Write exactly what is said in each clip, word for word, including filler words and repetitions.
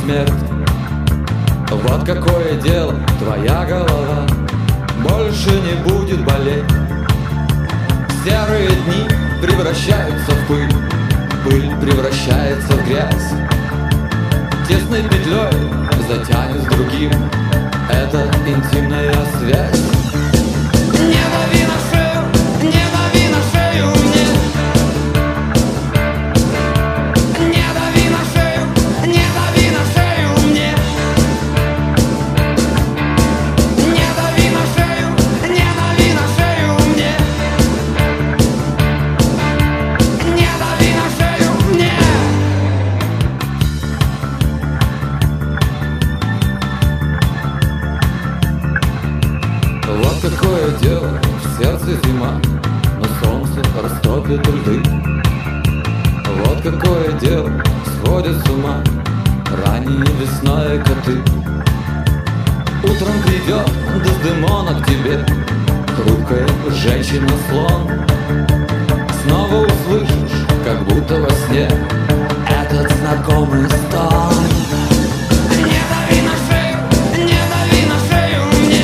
смерть. Вот какое дело, твоя голова больше не будет болеть. Серые дни превращаются в пыль, пыль превращается в грязь. Тесной петлей затянет с другим, это интимная связь. Не дави на шею, не дави на шею мне. Не дави на шею, не дави на шею мне. Не дави на шею, не дави на шею мне. Не дави на шею мне. Вот какое дело, в сердце зима, но солнце растопит льды. Вот какое дело, сводят с ума ранние весной коты. Утром придет Дездемона к тебе, хрупкая женщина-слон. Снова услышишь, как будто во сне, этот знакомый стон. Не дави на шею, не дави на шею мне.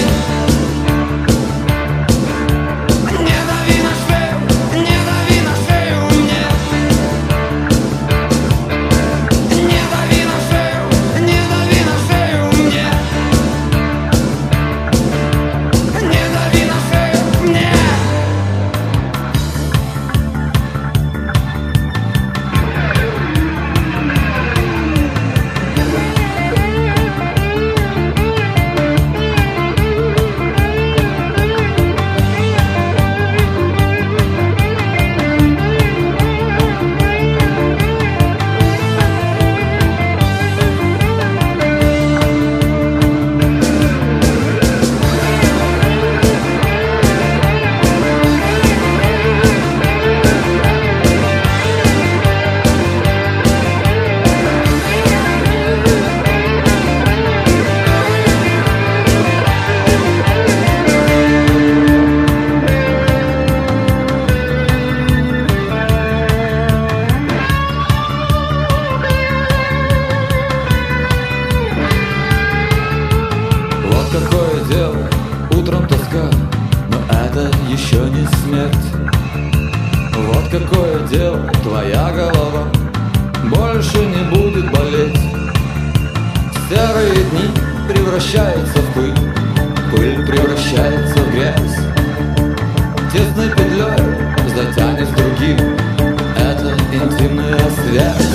Не дави на шею, не дави на шею мне. Не дави на шею, не дави на шею мне. Не дави на шею мне. Вот какое дело, утром тоска, но это еще не смерть. Вот какое дело, твоя голова больше не будет болеть. Серые дни превращаются в пыль, пыль превращается в грязь. Тесной петлей затянет с другим, это интимная связь.